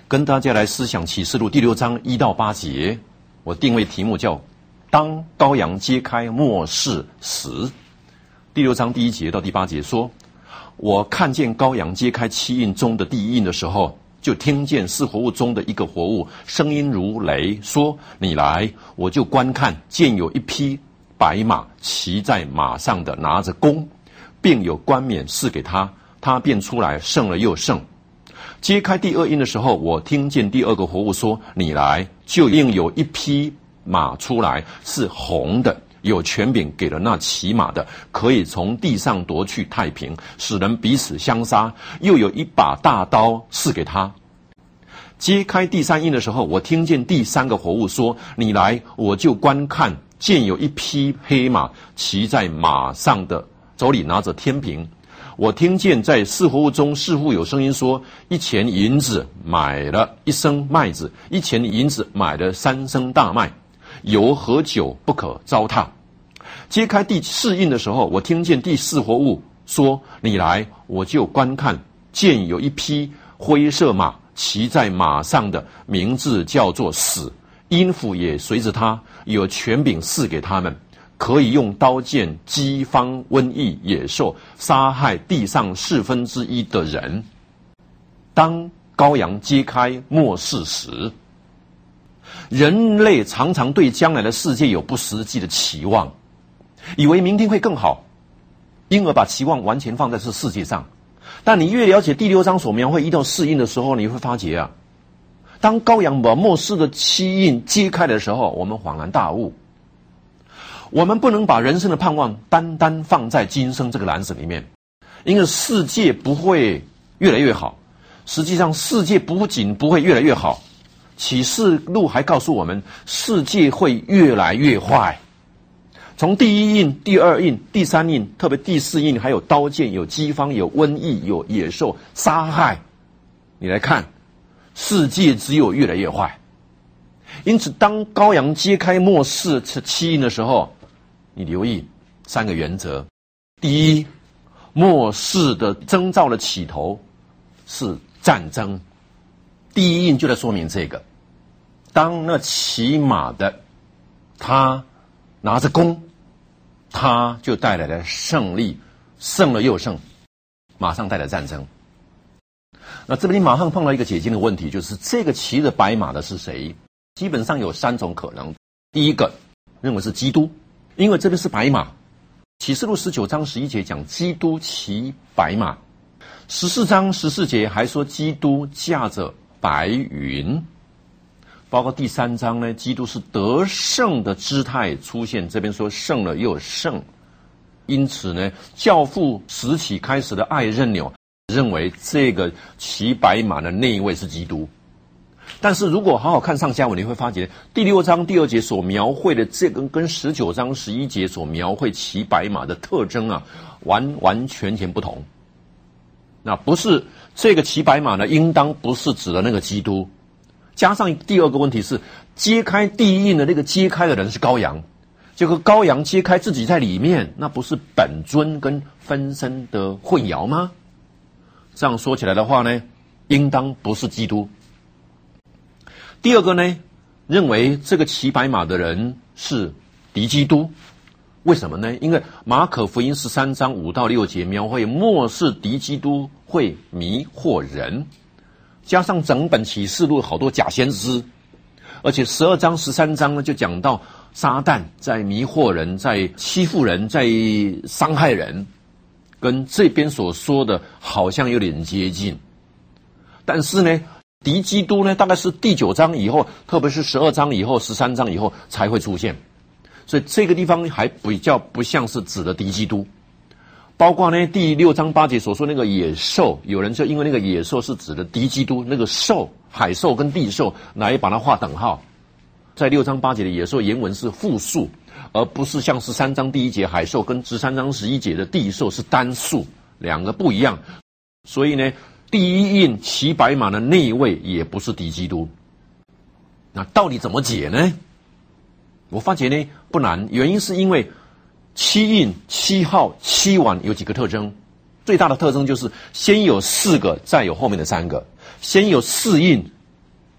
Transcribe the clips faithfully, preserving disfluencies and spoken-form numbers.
跟大家来思想启示录第六章一到八节。我定位题目叫当羔羊揭开末世时。第六章第一节到第八节说，我看见羔羊揭开七印中的第一印的时候，就听见四活物中的一个活物声音如雷，说你来，我就观看，见有一匹白马，骑在马上的拿着弓，并有冠冕赐给他，他便出来，胜了又胜。揭开第二印的时候，我听见第二个活物说，你来，就应有一匹马出来，是红的，有权柄给了那骑马的，可以从地上夺去太平，使人彼此相杀，又有一把大刀赐给他。揭开第三印的时候，我听见第三个活物说，你来，我就观看，见有一匹黑马，骑在马上的，手里拿着天平。我听见在四活物中似乎有声音说，一钱银子买了一升麦子，一钱银子买了三升大麦，油和酒不可糟蹋。揭开第四印的时候，我听见第四活物说，你来，我就观看，见有一匹灰色马，骑在马上的，名字叫做死，阴府也随着他，有权柄赐给他们，可以用刀剑、饥荒、瘟疫、野兽杀害地上四分之一的人。当羔羊揭开末世时，人类常常对将来的世界有不实际的期望，以为明天会更好，因而把期望完全放在这世界上。但你越了解第六章所描绘一到四印的时候，你会发觉啊，当羔羊把末世的七印揭开的时候，我们恍然大悟，我们不能把人生的盼望单单放在今生这个篮子里面，因为世界不会越来越好，实际上世界不仅不会越来越好，启示录还告诉我们，世界会越来越坏。从第一印、第二印、第三印，特别第四印，还有刀剑、有饥荒、有瘟疫、有野兽杀害，你来看，世界只有越来越坏。因此当羔羊揭开末世七印的时候，你留意三个原则。第一，末世的征兆的起头是战争。第一印就在说明这个，当那骑马的他拿着弓，他就带来了胜利，胜了又胜，马上带来战争。那这边你马上碰到一个解经的问题，就是这个骑着白马的是谁？基本上有三种可能。第一个认为是基督，因为这边是白马。启示录十九章十一节讲基督骑白马，十四章十四节还说基督驾着白云，包括第三章呢，基督是得胜的姿态出现，这边说胜了又胜。因此呢，教父时期开始的爱任纽认为这个骑白马的那一位是基督。但是如果好好看上下文，你会发觉第六章第二节所描绘的这个跟十九章十一节所描绘骑白马的特征啊，完完全全不同。那不是这个骑白马呢，应当不是指的那个基督。加上第二个问题是，揭开第一印的那个揭开的人是羔羊，这个羔羊揭开自己在里面，那不是本尊跟分身的混淆吗？这样说起来的话呢，应当不是基督。第二个呢，认为这个骑白马的人是敌基督。为什么呢？因为马可福音十三章五到六节描绘末世敌基督会迷惑人，加上整本启示录好多假先知，而且十二章十三章呢就讲到撒旦在迷惑人，在欺负人，在伤害人，跟这边所说的好像有点接近。但是呢，敌基督呢大概是第九章以后，特别是十二章以后、十三章以后才会出现，所以这个地方还比较不像是指的敌基督。包括呢第六章八节所说那个野兽，有人就因为那个野兽是指的敌基督，那个兽海兽跟地兽来把它画等号。在六章八节的野兽原文是复数，而不是像十三章第一节海兽跟十三章十一节的地兽是单数，两个不一样。所以呢，第一印骑白马的那一位也不是敌基督。那到底怎么解呢？我发觉呢不难，原因是因为七印、七号、七碗有几个特征。最大的特征就是先有四个，再有后面的三个。先有四印，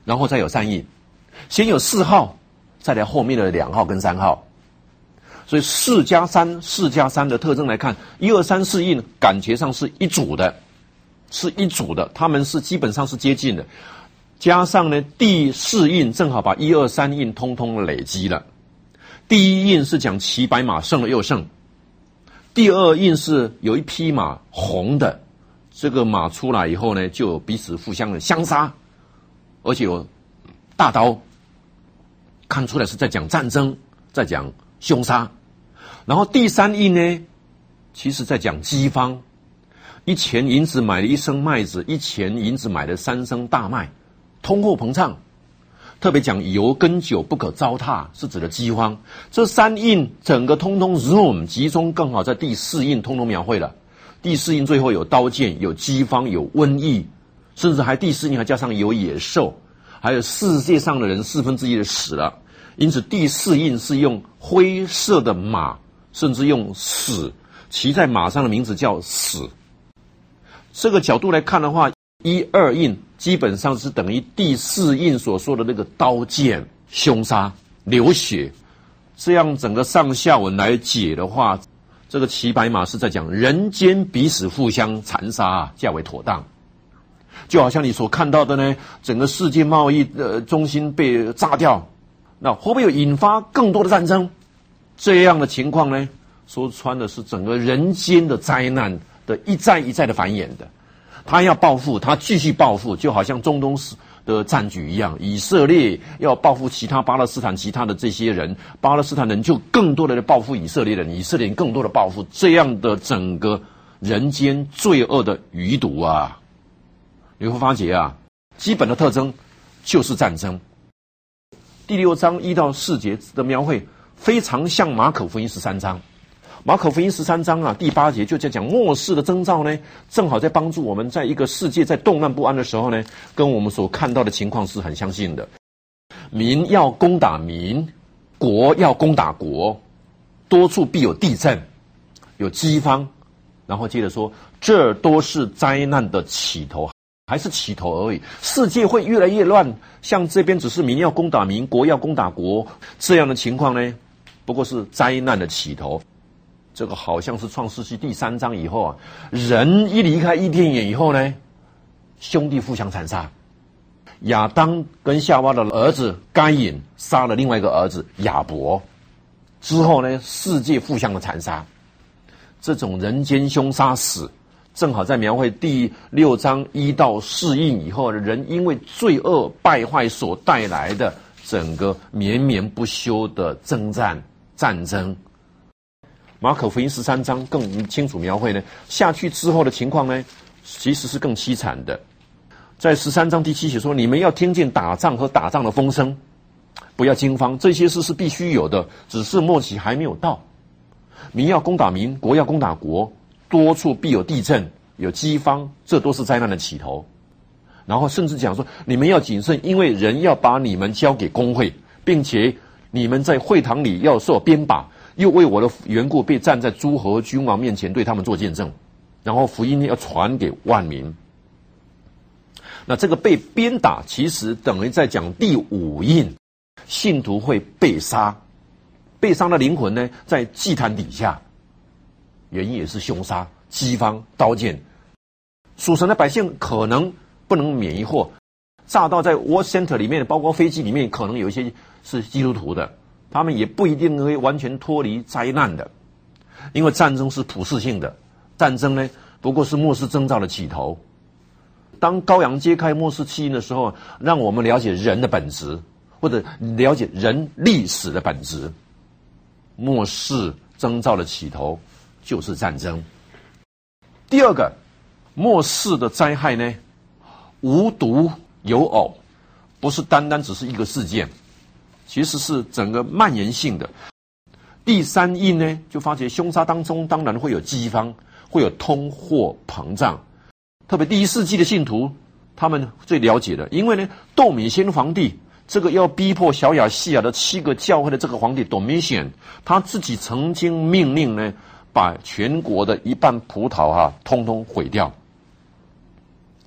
然后再有三印，先有四号，再来后面的两号跟三号。所以四加三，四加三的特征来看，一二三四印感觉上是一组的，是一组的，他们是基本上是接近的。加上呢，第四印正好把一二三印通通累积了。第一印是讲骑白马胜了又胜，第二印是有一匹马红的，这个马出来以后呢，就有彼此互相的相杀，而且有大刀，看出来是在讲战争，在讲凶杀。然后第三印呢，其实在讲饥荒，一钱银子买了一升麦子，一钱银子买了三升大麦，通货膨胀。特别讲油跟酒不可糟蹋，是指的饥荒。这三印整个通通 zoom 集中，更好在第四印通通描绘了。第四印最后有刀剑，有饥荒，有瘟疫，甚至还第四印还加上有野兽，还有世界上的人四分之一的死了。因此第四印是用灰色的马，甚至用死，骑在马上的名字叫死。这个角度来看的话，一二印基本上是等于第四印所说的那个刀剑、凶杀、流血。这样整个上下文来解的话，这个骑白马是在讲人间彼此互相残杀啊，较为妥当。就好像你所看到的呢，整个世界贸易的中心被炸掉，那会不会有引发更多的战争？这样的情况呢，说穿的是整个人间的灾难的一再一再的繁衍的。他要报复，他继续报复，就好像中东的战局一样，以色列要报复其他巴勒斯坦其他的这些人，巴勒斯坦人就更多的来报复以色列人，以色列人更多的报复，这样的整个人间罪恶的余毒啊，你会发觉啊，基本的特征就是战争。第六章一到四节的描绘非常像马可福音十三章。马可福音十三章啊，第八节就在讲末世的征兆呢，正好在帮助我们在一个世界在动乱不安的时候呢，跟我们所看到的情况是很相信的。民要攻打民，国要攻打国，多处必有地震，有饥荒，然后接着说，这都是灾难的起头，还是起头而已。世界会越来越乱，像这边只是民要攻打民，国要攻打国，这样的情况呢，不过是灾难的起头。这个好像是创世纪第三章以后啊，人一离开伊甸园以后呢，兄弟互相残杀。亚当跟夏娃的儿子该隐杀了另外一个儿子亚伯，之后呢，世界互相的残杀。这种人间凶杀史，正好在描绘第六章一到四印以后，人因为罪恶败坏所带来的整个绵绵不休的征战战争。马可福音十三章更清楚描绘呢，下去之后的情况呢，其实是更凄惨的。在十三章第七节说，你们要听见打仗和打仗的风声，不要惊慌，这些事是必须有的，只是末期还没有到。民要攻打民，国要攻打国，多处必有地震，有饥荒，这都是灾难的起头。然后甚至讲说，你们要谨慎，因为人要把你们交给公会，并且你们在会堂里要受鞭打，又为我的缘故被站在诸侯君王面前对他们做见证，然后福音要传给万民。那这个被鞭打其实等于在讲第五印，信徒会被杀，被杀的灵魂呢在祭坛底下，原因也是凶杀、饥荒、刀剑。属神的百姓可能不能免一祸，炸到在 War Center 里面，包括飞机里面，可能有一些是基督徒的，他们也不一定会完全脱离灾难的，因为战争是普世性的，战争呢不过是末世征兆的起头。当羔羊揭开末世七印的时候，让我们了解人的本质，或者了解人历史的本质。末世征兆的起头就是战争。第二个，末世的灾害呢，无独有偶，不是单单只是一个事件，其实是整个蔓延性的。第三印呢，就发觉凶杀当中当然会有饥荒，会有通货膨胀。特别第一世纪的信徒，他们最了解的，因为呢，窦米先皇帝这个要逼迫小亚细亚的七个教会的这个皇帝 Domitian， 他自己曾经命令呢，把全国的一半葡萄哈、啊，通通毁掉。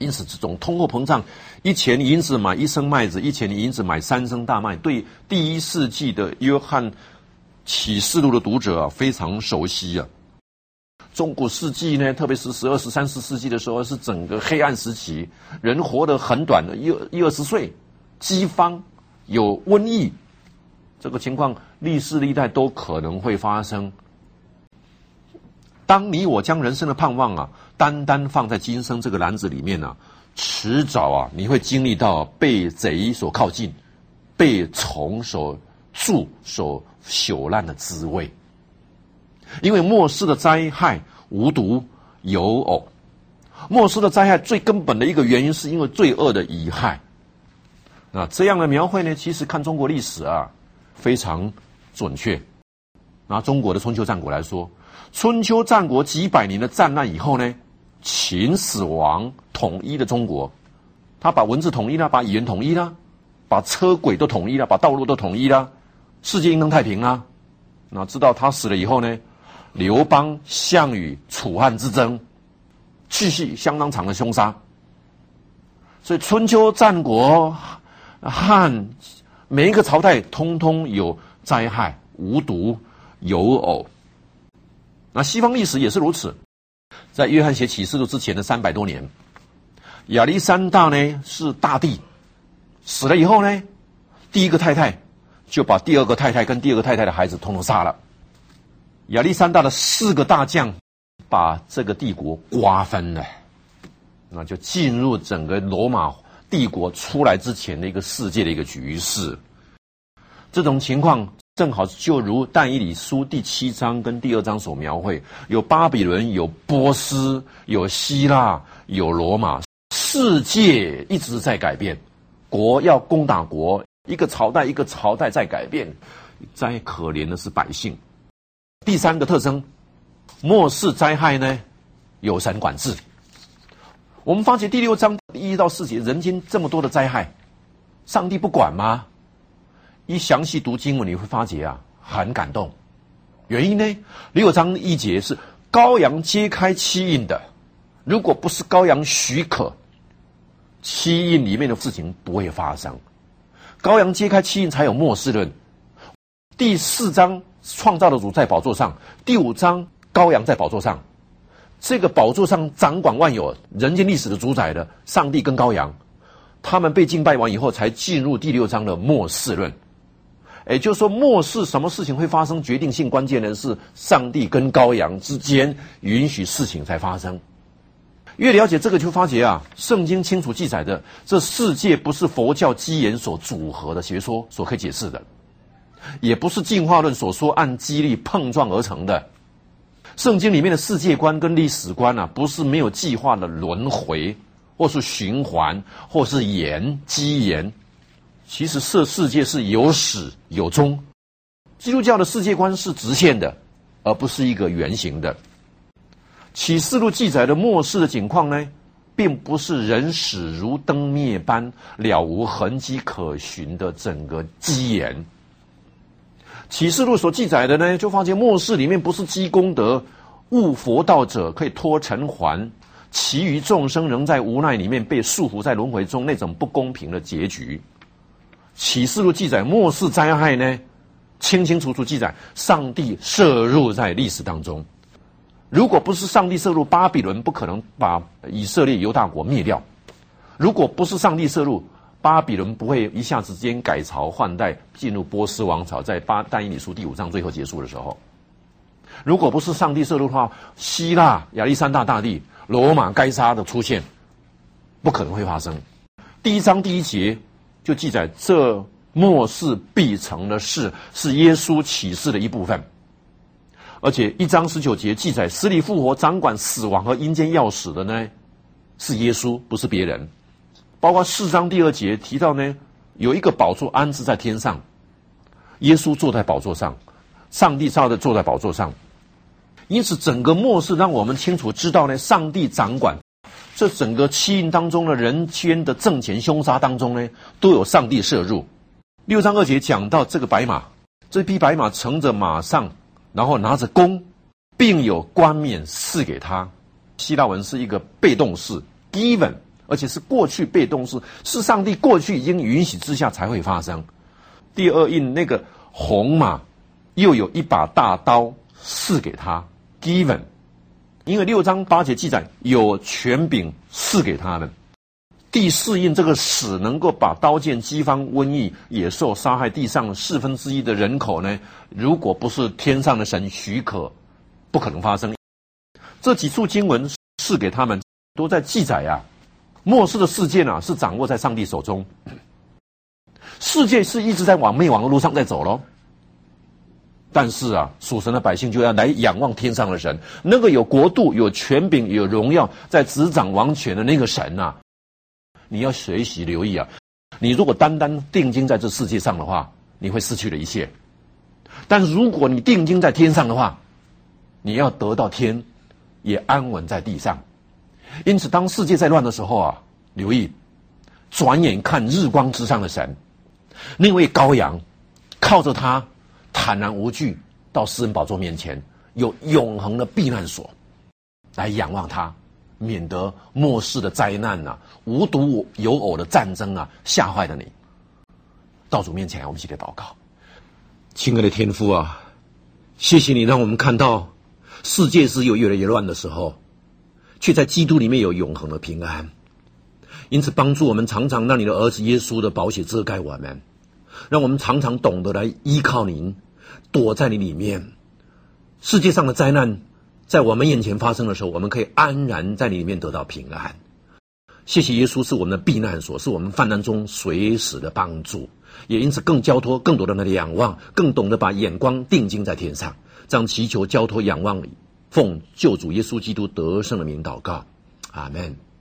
因此，这种通货膨胀，一钱银子买一升麦子，一钱银子买三升大麦，对第一世纪的约翰启示录的读者啊非常熟悉啊。中古世纪呢，特别是十二、十三、十四世纪的时候，是整个黑暗时期，人活得很短的，一一二十岁，饥荒，有瘟疫，这个情况历世历代都可能会发生。当你我将人生的盼望啊，单单放在今生这个篮子里面啊，迟早啊，你会经历到被贼所靠近，被虫所蛀、所朽烂的滋味。因为末世的灾害无独有偶，末世的灾害最根本的一个原因，是因为罪恶的遗害。那这样的描绘呢，其实看中国历史啊，非常准确。拿中国的春秋战国来说，春秋战国几百年的战乱以后呢，秦始皇统一了中国，他把文字统一了，把语言统一了，把车轨都统一了，把道路都统一了，世界应当太平了。那知道他死了以后呢，刘邦、项羽、楚汉之争继续相当长的凶杀。所以春秋战国汉每一个朝代通通有灾害，无独有偶。那西方历史也是如此，在约翰写启示录之前的三百多年，亚历山大呢是大帝，死了以后呢，第一个太太就把第二个太太跟第二个太太的孩子统统杀了。亚历山大的四个大将把这个帝国瓜分了，那就进入整个罗马帝国出来之前的一个世界的一个局势。这种情况正好就如但以理书第七章跟第二章所描绘，有巴比伦，有波斯，有希腊，有罗马，世界一直在改变，国要攻打国，一个朝代一个朝代在改变，灾可怜的是百姓。第三个特征，末世灾害呢，有神管制。我们发觉第六章一到四节，人间这么多的灾害，上帝不管吗？一详细读经文，你会发觉啊，很感动。原因呢，六章一节是羔羊揭开七印的，如果不是羔羊许可，七印里面的事情不会发生。羔羊揭开七印才有末世论。第四章创造的主在宝座上，第五章羔羊在宝座上，这个宝座上掌管万有，人间历史的主宰的上帝跟羔羊，他们被敬拜完以后，才进入第六章的末世论。也就是说，末世什么事情会发生，决定性关键的是上帝跟羔羊之间允许事情才发生。越了解这个，就发觉啊，圣经清楚记载的，这世界不是佛教基言所组合的学说所可以解释的，也不是进化论所说按机力碰撞而成的。圣经里面的世界观跟历史观啊，不是没有计划的轮回，或是循环，或是言机言。其实这世界是有始有终，基督教的世界观是直线的，而不是一个圆形的。启示录记载的末世的景况呢，并不是人死如灯灭般了无痕迹可循的整个基言。启示录所记载的呢，就发现末世里面不是积功德悟佛道者可以脱尘寰，其余众生仍在无奈里面被束缚在轮回中，那种不公平的结局。启示录记载末世灾害呢，清清楚楚记载上帝摄入在历史当中。如果不是上帝摄入，巴比伦不可能把以色列犹大国灭掉。如果不是上帝摄入，巴比伦不会一下子间改朝换代，进入波斯王朝，在巴但以理书第五章最后结束的时候。如果不是上帝摄入的话，希腊亚历山大大帝、罗马该杀的出现，不可能会发生。第一章第一节就记载，这末世必成的事是耶稣启示的一部分。而且一章十九节记载，死里复活、掌管死亡和阴间要死的呢，是耶稣，不是别人。包括四章第二节提到呢，有一个宝座安置在天上，耶稣坐在宝座上，上帝照着坐在宝座上。因此整个末世让我们清楚知道呢，上帝掌管这整个七印当中的人间的政权凶杀当中呢，都有上帝摄入。六章二节讲到这个白马，这匹白马乘着马上，然后拿着弓，并有冠冕赐给他。希腊文是一个被动式 given， 而且是过去被动式，是上帝过去已经允许之下才会发生。第二印那个红马又有一把大刀赐给他 given， 因为六章八节记载有权柄赐给他们。第四印这个使能够把刀剑、饥荒、瘟疫、野兽杀害地上四分之一的人口呢，如果不是天上的神许可，不可能发生。这几处经文赐给他们都在记载啊，末世的事件啊是掌握在上帝手中，世界是一直在往灭亡的路上在走咯。但是啊，属神的百姓就要来仰望天上的神，那个有国度、有权柄、有荣耀，在执掌王权的那个神啊，你要学习留意啊。你如果单单定睛在这世界上的话，你会失去了一切；但如果你定睛在天上的话，你要得到天，也安稳在地上。因此，当世界在乱的时候啊，留意，转眼看日光之上的神，那位羔羊，靠着他坦然无惧到施恩宝座面前，有永恒的避难所，来仰望他，免得末世的灾难啊、无独有偶的战争啊吓坏了你。到主面前，我们一起来祷告。亲爱的天父啊，谢谢你让我们看到世界是有越来越乱的时候，却在基督里面有永恒的平安。因此帮助我们常常让你的儿子耶稣的宝血遮盖我们，让我们常常懂得来依靠您，躲在你里面。世界上的灾难在我们眼前发生的时候，我们可以安然在你里面得到平安。谢谢耶稣是我们的避难所，是我们患难中随时的帮助，也因此更交托更多的仰望，更懂得把眼光定睛在天上。这样祈求交托仰望，奉救主耶稣基督得胜的名祷告，阿们。